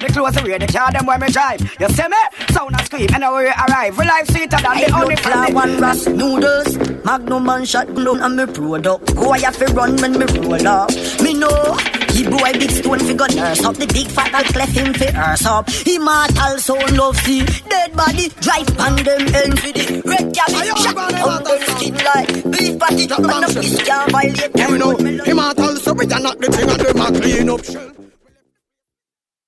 the clothes away, the car them where me drive. You see me? Sound and scream, and we arrive. We life sweeter than the only friend. One Ras noodles, Magnum and shotgun and me product. Go I have to run when me roll up. Me know, he boy big stone fi gun nurse up. The big fat al clef him fi earth up. Immortal sound love see. Dead body drive pan them ends with the red cabbage. Shot on them skin like beef patty. And the fish can't violate them. Immortal so we are not the thing and them a clean up.